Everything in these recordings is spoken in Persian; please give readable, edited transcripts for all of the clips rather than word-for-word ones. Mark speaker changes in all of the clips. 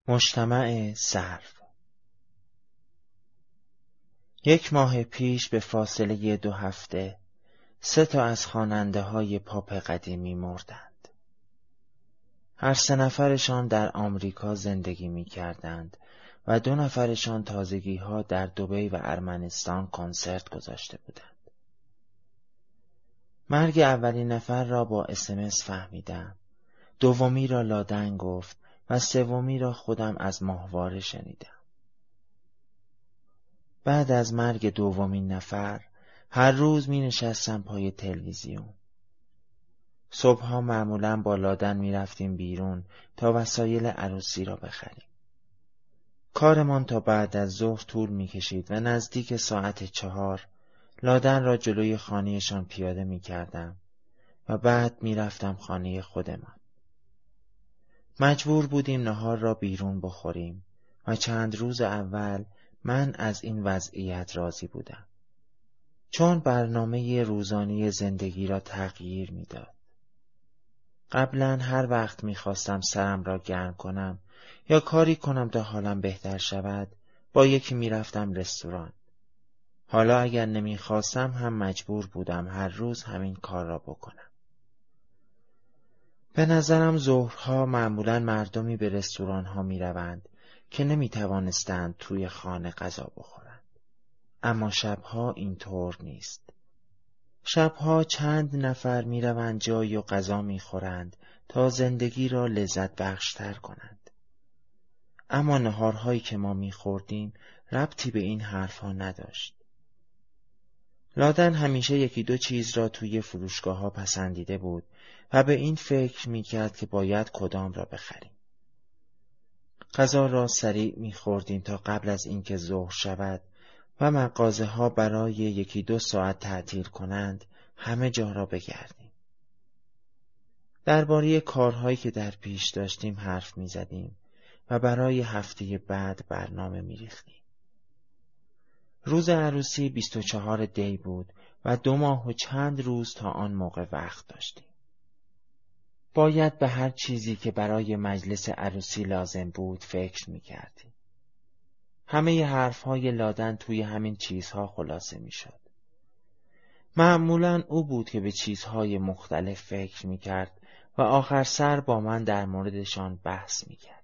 Speaker 1: مجتمع صرف. 1 ماه پیش به فاصله 2 هفته 3 از خواننده های پاپ قدیمی مردند. هر 3 نفرشان در آمریکا زندگی می کردند و 2 نفرشان تازگی ها در دبی و ارمنستان کنسرت گذاشته بودند. مرگ اولین نفر را با SMS فهمیدم، دومی را لادن گفت و سومی را خودم از ماهواره شنیدم. بعد از مرگ دومین نفر هر روز می نشستم پای تلویزیون. صبحها معمولاً با لادن می رفتیم بیرون تا وسایل عروسی را بخریم. کارمان تا بعد از ظهر طول می کشید و نزدیک ساعت 4 لادن را جلوی خانه‌شان پیاده می کردم و بعد می رفتم خانه خودمان. مجبور بودیم نهار را بیرون بخوریم و چند روز اول من از این وضعیت راضی بودم، چون برنامه روزانه زندگی را تغییر میداد. قبلا هر وقت میخواستم سرم را گرم کنم یا کاری کنم تا حالم بهتر شود با یکی میرفتم رستوران. حالا اگر نمیخواستم هم مجبور بودم هر روز همین کار را بکنم. به نظرم ظهرها معمولاً مردمی به رستوران ها می روند که نمی توانستند توی خانه غذا بخورند. اما شبها اینطور نیست. شبها چند نفر می روند جایی و غذا می خورند تا زندگی را لذت بخشتر کنند. اما نهارهایی که ما می خوردیم ربطی به این حرفها نداشت. لادن همیشه 1-2 چیز را توی فروشگاه ها پسندیده بود و به این فکر می کرد که باید کدام را بخریم. غذا را سریع می خوردیم تا قبل از اینکه ظهر شود و مغازه ها برای 1-2 ساعت تعطیل کنند همه جا را بگردیم. درباره کارهایی که در پیش داشتیم حرف می زدیم و برای هفته بعد برنامه می ریختیم. روز عروسی 24 دی بود و 2 ماه و چند روز تا آن موقع وقت داشتیم. باید به هر چیزی که برای مجلس عروسی لازم بود فکر می کردیم. همه حرفهای لادن توی همین چیزها خلاصه می شد. معمولاً او بود که به چیزهای مختلف فکر می کرد و آخر سر با من در موردشان بحث می کرد.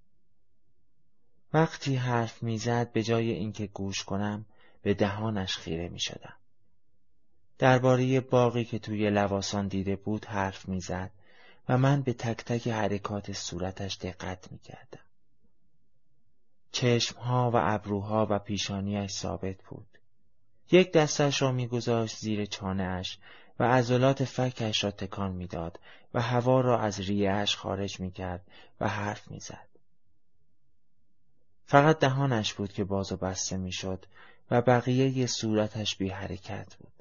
Speaker 1: وقتی حرف می زد به جای اینکه گوش کنم به دهانش خیره می شدم. درباره باغی که توی لواسان دیده بود حرف می زد و من به تک تک حرکات صورتش دقت می کردم. چشمها و ابروها و پیشانیش ثابت بود. یک دستش را می گذاشت زیر چانه‌اش و عضلات فکش را تکان می داد و هوا را از ریه‌اش خارج می کرد و حرف می زد. فقط دهانش بود که باز و بسته می شد و بقیه صورتش بی حرکت بود.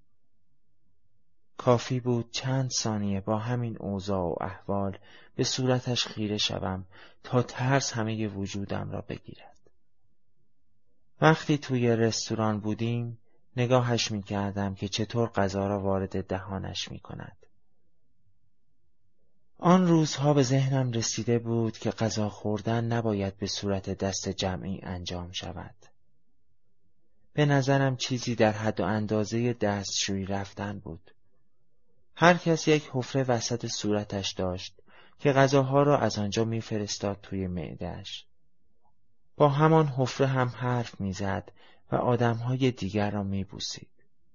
Speaker 1: کافی بود چند ثانیه با همین اوضاع و احوال به صورتش خیره شوم تا ترس همه وجودم را بگیرد. وقتی توی رستوران بودیم نگاهش می کردم که چطور غذا را وارد دهانش می کند. آن روزها به ذهنم رسیده بود که غذا خوردن نباید به صورت دست جمعی انجام شود. به نظرم چیزی در حد و اندازه دستشویی رفتن بود. هر کس یک حفره وسط صورتش داشت که غذاها را از آنجا میفرستاد توی معده‌اش. با همان حفره هم حرف میزد و آدمهای دیگر را میبوسید.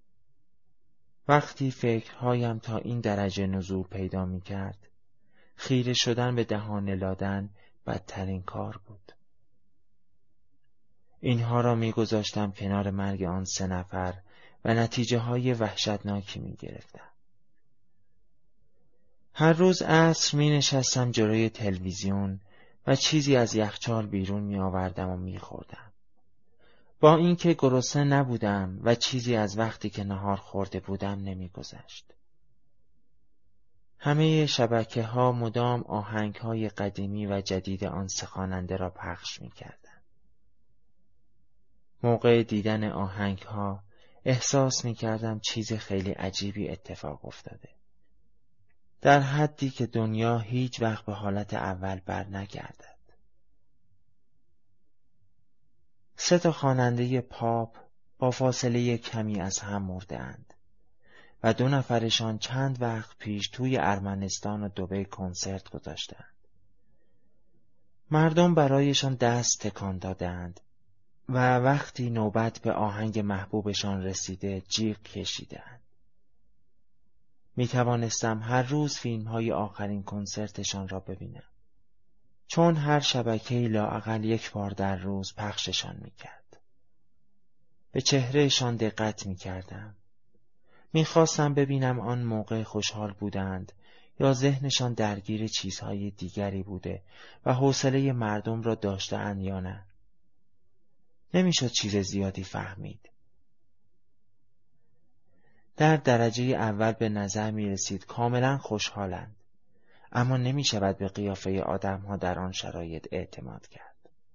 Speaker 1: وقتی فکرهایم تا این درجه نزول پیدا میکرد، خیره شدن به دهان لادن بدترین کار بود. اینها را میگذاشتم کنار مرگ آن 3 نفر و نتیجه های وحشتناکی میگرفتم. هر روز عصر می نشستم جلوی تلویزیون و چیزی از یخچال بیرون می آوردم و می خوردم. با اینکه گرسنه نبودم و چیزی از وقتی که نهار خورده بودم نمی گذشت. همه شبکه ها مدام آهنگ های قدیمی و جدید آن 3 خواننده را پخش می کردن. موقع دیدن آهنگ ها احساس می کردم چیز خیلی عجیبی اتفاق افتاده. در حدی که دنیا هیچ وقت به حالت اول بر نگردد. 3 خواننده پاپ با فاصله کمی از هم مرده‌اند و 2 نفرشان چند وقت پیش توی ارمنستان و دبی کنسرت گذاشتند. مردم برایشان دست تکان دادند و وقتی نوبت به آهنگ محبوبشان رسیده جیغ کشیدند. می توانستم هر روز فیلم‌های آخرین کنسرتشان را ببینم، چون هر شبکه‌ای لااقل 1 بار در روز پخششان می‌کرد. به چهرهشان دقت می‌کردم. می‌خواستم ببینم آن موقع خوشحال بودند یا ذهنشان درگیر چیزهای دیگری بوده و حوصله مردم را داشته‌اند یا نه. نمی‌شد چیز زیادی فهمید. در درجه اول به نظر می‌رسید کاملاً خوشحالند، اما نمی‌شود به قیافه آدم‌ها در آن شرایط اعتماد کرد.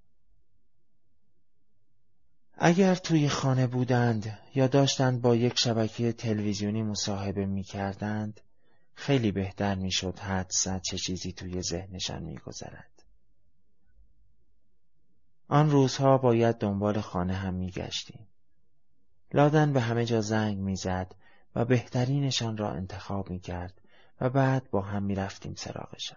Speaker 1: اگر توی خانه بودند یا داشتند با یک شبکه تلویزیونی مصاحبه می‌کردند، خیلی بهتر می‌شد حدس زد چه چیزی توی ذهنشان می‌گذرد. آن روزها باید دنبال خانه هم می‌گشتیم. لادن به همه جا زنگ می‌زد و بهترینشان را انتخاب می‌کرد و بعد با هم می‌رفتیم سراغشان.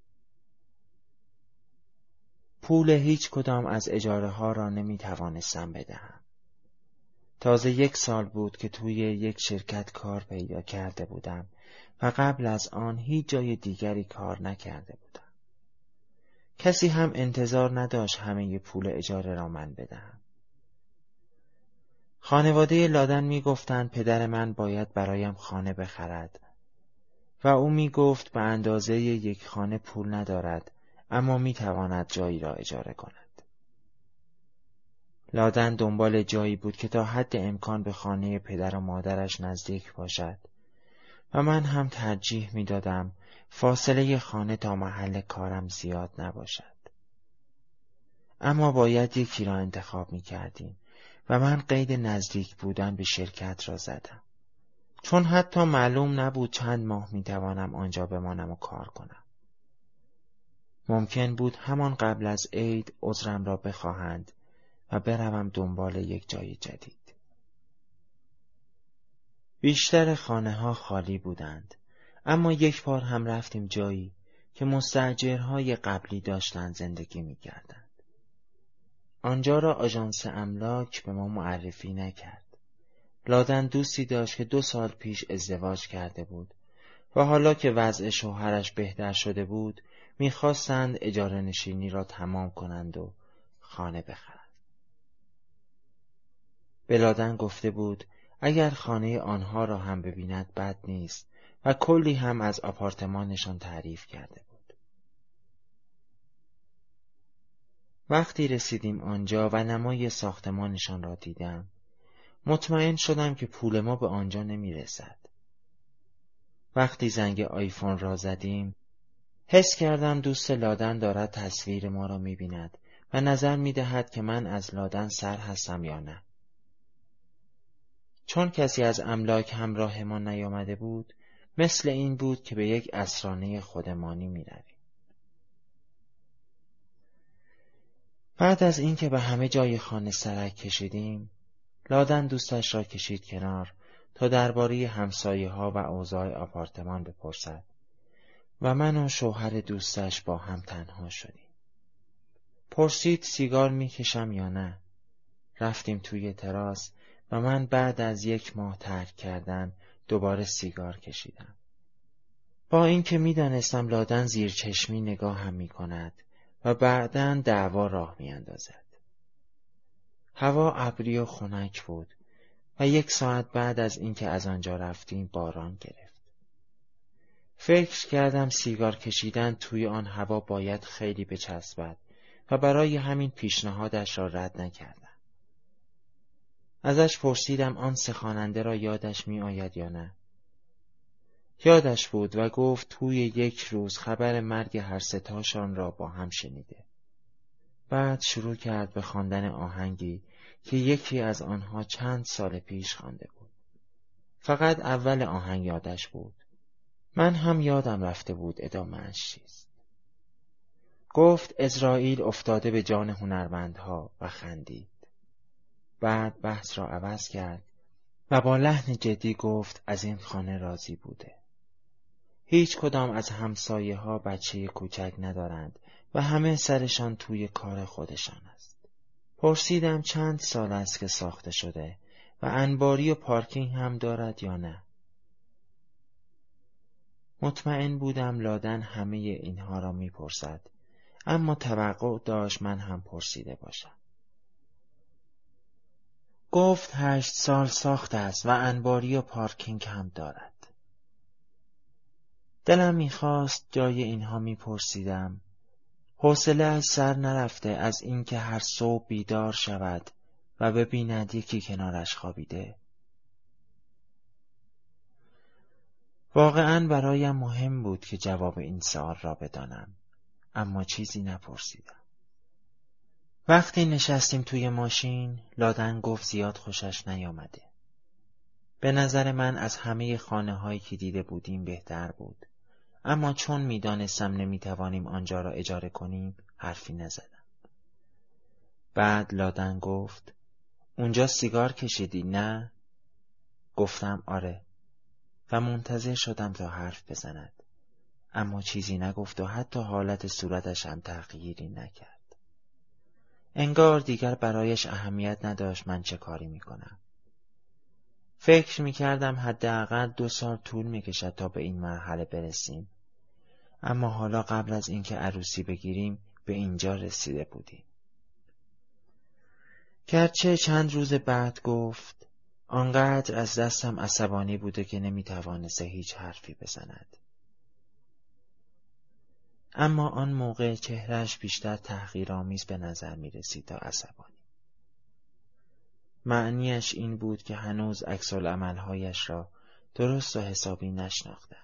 Speaker 1: پول هیچ کدام از اجاره ها را نمی‌توانستم بدهم. تازه 1 سال بود که توی یک شرکت کار پیدا کرده بودم و قبل از آن هیچ جای دیگری کار نکرده بودم. کسی هم انتظار نداشت همه پول اجاره را من بدهم. خانواده لادن می‌گفتند پدر من باید برایم خانه بخرد و او می‌گفت به اندازه 1 خانه پول ندارد، اما می‌تواند جایی را اجاره کند. لادن دنبال جایی بود که تا حد امکان به خانه پدر و مادرش نزدیک باشد و من هم ترجیح می‌دادم فاصله خانه تا محل کارم زیاد نباشد. اما باید یکی را انتخاب می‌کردیم و من قید نزدیک بودن به شرکت را زدم، چون حتی معلوم نبود چند ماه می‌توانم آنجا بمانم و کار کنم. ممکن بود همان قبل از عید عذرم را بخواهند و بروم دنبال یک جای جدید. بیشتر خانه‌ها خالی بودند، اما 1 بار هم رفتیم جایی که مستاجرهای قبلی داشتند زندگی می‌کردند. آنجا را آژانس املاک به ما معرفی نکرد. لادن دوستی داشت که 2 سال پیش ازدواج کرده بود و حالا که وضع شوهرش بهتر شده بود می‌خواستند اجاره نشینی را تمام کنند و خانه بخرند. به لادن گفته بود اگر خانه آنها را هم ببیند بد نیست و کلی هم از آپارتمانشان تعریف کرده بود. وقتی رسیدیم آنجا و نمای ساختمانشان را دیدم، مطمئن شدم که پول ما به آنجا نمی رسد. وقتی زنگ آیفون را زدیم، حس کردم دوست لادن دارد تصویر ما را می بیند و نظر می دهد که من از لادن سر هستم یا نه. چون کسی از املاک همراه ما نیامده بود، مثل این بود که به یک اسرانه خودمانی می رویم. بعد از اینکه به همه جای خانه سرک کشیدیم، لادن دوستش را کشید کنار تا درباره همسایه‌ها و اوضاع آپارتمان بپرسد و من و شوهر دوستش با هم تنها شدیم. پرسید سیگار میکشم یا نه. رفتیم توی تراس و من بعد از 1 ماه ترک کردن دوباره سیگار کشیدم. با اینکه میدانستم لادن زیر چشمی نگاه هم میکند و بعداً دعوا راه میاندازد. هوا ابری و خنک بود و 1 ساعت بعد از اینکه از آنجا رفتیم باران گرفت. فکر کردم سیگار کشیدن توی آن هوا باید خیلی بچسبد و برای همین پیشنهادش را رد نکردم. ازش پرسیدم آن 3 خواننده را یادش می آید یا نه. یادش بود و گفت توی 1 روز خبر مرگ هر 3 تاشان را با هم شنیده. بعد شروع کرد به خواندن آهنگی که یکی از آنها چند سال پیش خوانده بود. فقط اول آهنگ یادش بود. من هم یادم رفته بود ادامه‌اش چیست. گفت اسرائیل افتاده به جان هنرمندها و خندید. بعد بحث را عوض کرد و با لحن جدی گفت از این خانه راضی بوده. هیچ کدام از همسایه ها بچه کوچک ندارند و همه سرشان توی کار خودشان است. پرسیدم چند سال است که ساخته شده و انباری و پارکینگ هم دارد یا نه. مطمئن بودم لادن همه اینها را میپرسد، اما توقع داشت من هم پرسیده باشم. گفت 8 سال ساخته است و انباری و پارکینگ هم دارد. دلم میخواست جای اینها میپرسیدم. حوصله از سر نرفته از اینکه هر صبح بیدار شود و ببیند یکی کنارش خوابیده. واقعاً برایم مهم بود که جواب این سوال را بدانم، اما چیزی نپرسیدم. وقتی نشستیم توی ماشین، لادن گفت زیاد خوشش نیامده. به نظر من از همه خانه هایی که دیده بودیم بهتر بود، اما چون میدانستم نمیتوانیم آنجا را اجاره کنیم، حرفی نزدم. بعد لادن گفت اونجا سیگار کشیدی نه؟ گفتم آره و منتظر شدم تا حرف بزند، اما چیزی نگفت و حتی حالت صورتش هم تغییری نکرد. انگار دیگر برایش اهمیت نداشت من چه کاری میکنم. فکر میکردم حداقل 2 سال طول میکشد تا به این مرحله برسیم، اما حالا قبل از اینکه عروسی بگیریم به اینجا رسیده بودیم. گرچه چند روز بعد گفت آنقدر از دستم عصبانی بوده که نمیتوانسته هیچ حرفی بزند. اما آن موقع چهرهش بیشتر تحقیرآمیز به نظر میرسید تا عصبانی. معنیش این بود که هنوز عکس‌العمل‌هایش را درست و حسابی نشناختم.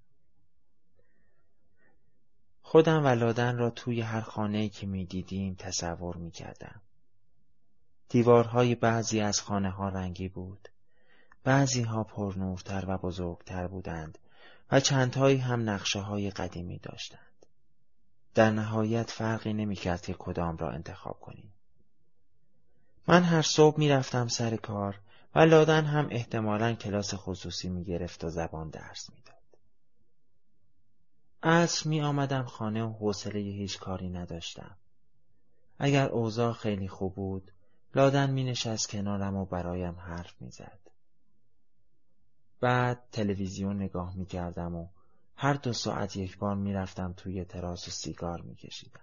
Speaker 1: خودم و لادن را توی هر خانه‌ای که می‌دیدیم تصور می‌کردم. دیوارهای بعضی از خانه‌ها رنگی بود، بعضی‌ها پرنورتر و بزرگتر بودند و چندتایی هم نقشه‌های قدیمی داشتند. در نهایت فرقی نمی‌کرد که کدام را انتخاب کنیم. من هر صبح می‌رفتم سر کار و لادن هم احتمالاً کلاس خصوصی می‌گرفت و زبان درس می‌داد. عصر می‌آمدم خانه و حوصله هیچ کاری نداشتم. اگر اوضاع خیلی خوب بود، لادن می‌نشست کنارم و برایم حرف می‌زد. بعد تلویزیون نگاه می‌کردم و هر 2 ساعت یک بار می‌رفتم توی تراس و سیگار می‌کشیدم.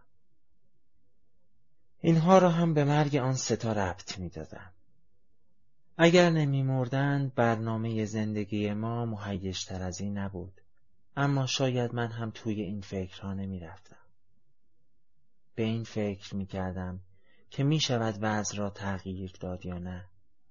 Speaker 1: اینها را هم به مرگ آن 3 تا ربط می‌دادم. اگر نمی‌مردند برنامه زندگی ما مهیج‌تر از این نبود، اما شاید من هم توی این فکرها نمی‌رفتم. به این فکر می‌کردم که می‌شود وضع را تغییر داد یا نه.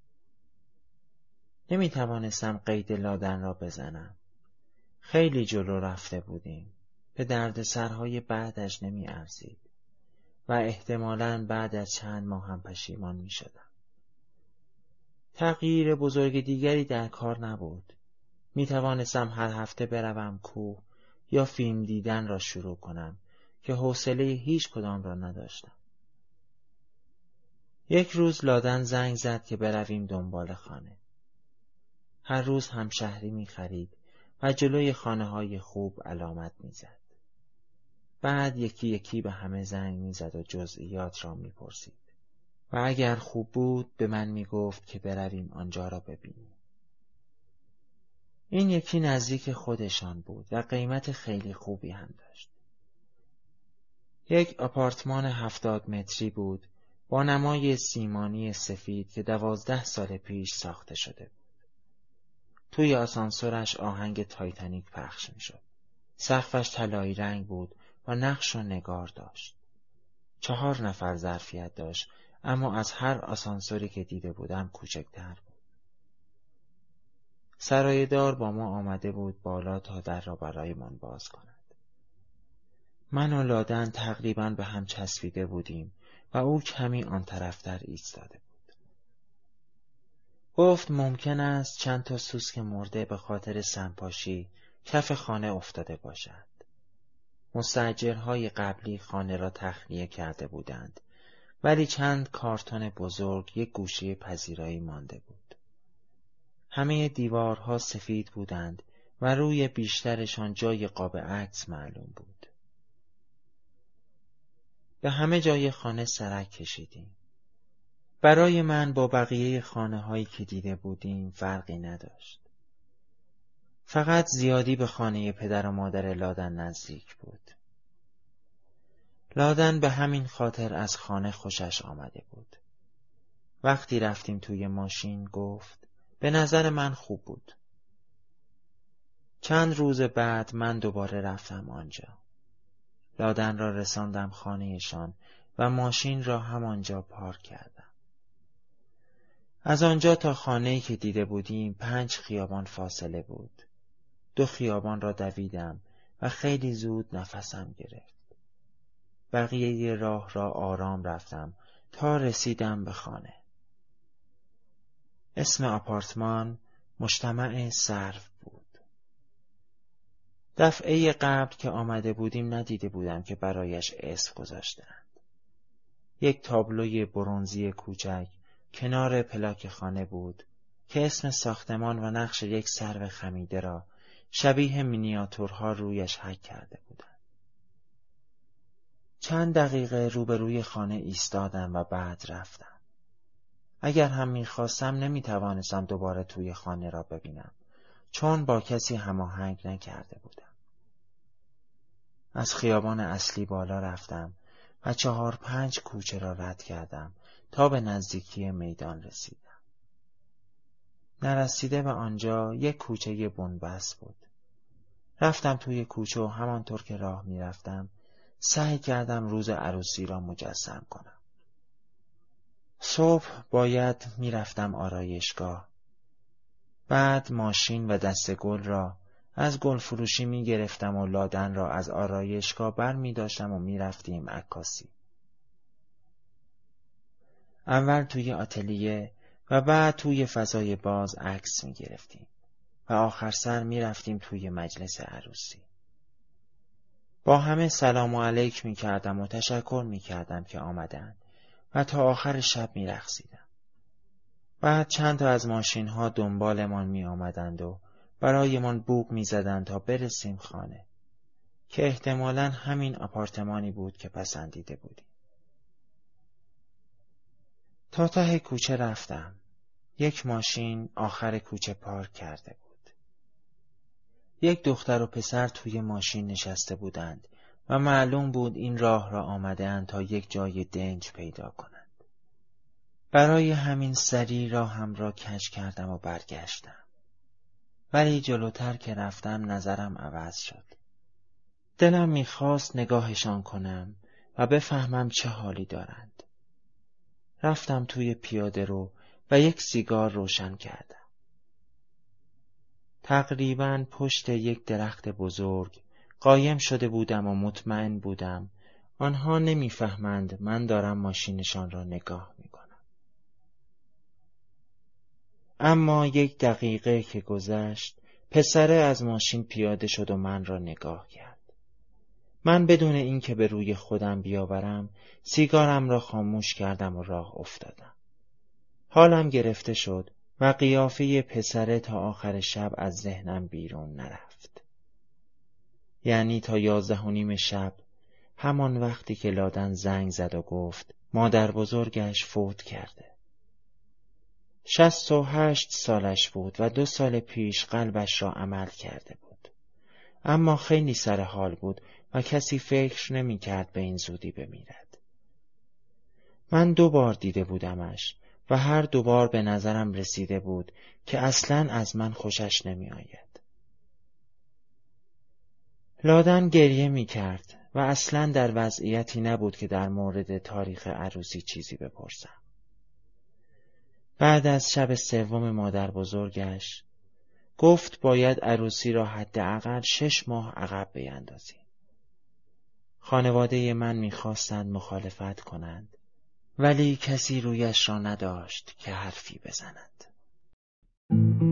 Speaker 1: نمی‌توانستم قید لادن را بزنم. خیلی جلو رفته بودیم. به دردسرهای بعدش نمی‌ارزید و احتمالاً بعد از چند ماه هم پشیمان می‌شدم. تغییر بزرگ دیگری در کار نبود. می‌توانستم هر هفته بروم کوه یا فیلم دیدن را شروع کنم که حوصله هیچ کدام را نداشتم. یک روز لادن زنگ زد که برویم دنبال خانه. هر روز همشهری می‌خرید و جلوی خانه‌های خوب علامت می‌زد. بعد یکی یکی به همه زنگ می‌زد و جزئیات را می‌پرسید. و اگر خوب بود به من می‌گفت که برویم آنجا را ببینیم. این یکی نزدیک خودشان بود و قیمت خیلی خوبی هم داشت. یک آپارتمان 70 متری بود با نمای سیمانی سفید که 12 سال پیش ساخته شده بود. توی آسانسورش آهنگ تایتانیک پخش می‌شد. سقفش طلایی رنگ بود و نقش و نگار داشت. 4 نفر ظرفیت داشت، اما از هر آسانسوری که دیده بودم کوچکتر بود. سرایه‌دار با ما آمده بود بالا تا در را برایمان باز کند. من و لادن تقریباً به هم چسبیده بودیم و او کمی آن طرفتر ایستاده بود. گفت ممکن است چند تا سوسک مرده به خاطر سمپاشی کف خانه افتاده باشد. مستاجرهای قبلی خانه را تخلیه کرده بودند ولی چند کارتون بزرگ یک گوشه پذیرایی مانده بود. همه دیوارها سفید بودند و روی بیشترشان جای قاب عکس معلوم بود. به همه جای خانه سرک کشیدیم. برای من با بقیه خانه هایی که دیده بودیم فرقی نداشت. فقط زیادی به خانه پدر و مادر لادن نزدیک بود. لادن به همین خاطر از خانه خوشش آمده بود. وقتی رفتیم توی ماشین گفت به نظر من خوب بود. چند روز بعد من دوباره رفتم آنجا. لادن را رساندم خانهشان و ماشین را همانجا پارک کردم. از آنجا تا خانه‌ای که دیده بودیم 5 خیابان فاصله بود. 2 خیابان را دویدم و خیلی زود نفسم گرفت. بقیه راه را آرام رفتم تا رسیدم به خانه. اسم آپارتمان مجتمع سرو بود. دفعه قبل که آمده بودیم ندیده بودم که برایش اسم گذاشتند. یک تابلوی برنزی کوچک کنار پلاک خانه بود که اسم ساختمان و نقش یک سرو خمیده را شبیه مینیاتورها رویش حک کرده بودند. چند دقیقه روبروی خانه ایستادم و بعد رفتم. اگر هم می‌خواستم نمی‌توانستم دوباره توی خانه را ببینم، چون با کسی هماهنگ نکرده بودم. از خیابان اصلی بالا رفتم و 4-5 کوچه را رد کردم تا به نزدیکی میدان رسیدم. نرسیده به آنجا یک کوچه بنبست بود. رفتم توی کوچه و همانطور که راه می‌رفتم سعی کردم روز عروسی را مجسم کنم. صبح باید می‌رفتم آرایشگاه. بعد ماشین و دسته گل را از گل فروشی می‌گرفتم و لادن را از آرایشگاه برمی‌داشتم و می‌رفتیم عکاسی. اول توی آتلیه و بعد توی فضای باز عکس می‌گرفتیم و آخر سر می‌رفتیم توی مجلس عروسی. با همه سلام و علیک می‌کردم و تشکر می‌کردم که آمدند و تا آخر شب می‌رقصیدم. بعد چند تا از ماشین‌ها دنبالمان می‌آمدند و برایمان بوق می‌زدند تا برسیم خانه که احتمالاً همین آپارتمانی بود که پسندیده بودیم. تا ته کوچه رفتم. یک ماشین آخر کوچه پارک کرده بود. یک دختر و پسر توی ماشین نشسته بودند و معلوم بود این راه را آمده‌اند تا یک جای دنج پیدا کنند. برای همین سری راهم را کج کردم و برگشتم. ولی جلوتر که رفتم نظرم عوض شد. دلم میخواست نگاهشان کنم و بفهمم چه حالی دارند. رفتم توی پیاده رو و یک سیگار روشن کردم. تقریباً پشت یک درخت بزرگ قایم شده بودم و مطمئن بودم آنها نمیفهمند من دارم ماشینشان را نگاه میکنم. اما 1 دقیقه که گذشت پسره از ماشین پیاده شد و من را نگاه کرد. من بدون اینکه به روی خودم بیاورم سیگارم را خاموش کردم و راه افتادم. حالم گرفته شد و قیافه پسره تا آخر شب از ذهنم بیرون نرفت. یعنی تا 11:30 شب، همان وقتی که لادن زنگ زد و گفت مادر بزرگش فوت کرده. 68 سالش بود و 2 سال پیش قلبش را عمل کرده بود. اما خیلی سر حال بود و کسی فکر نمی کرد به این زودی بمیرد. من 2 بار دیده بودمش و هر 2 بار به نظرم رسیده بود که اصلاً از من خوشش نمی آید. لادن گریه می کرد و اصلاً در وضعیتی نبود که در مورد تاریخ عروسی چیزی بپرسم. بعد از شب 3 مادر بزرگش گفت باید عروسی را حداقل 6 ماه عقب بیندازیم. خانواده من می‌خواستند مخالفت کنند، ولی کسی رویش را نداشت که حرفی بزند.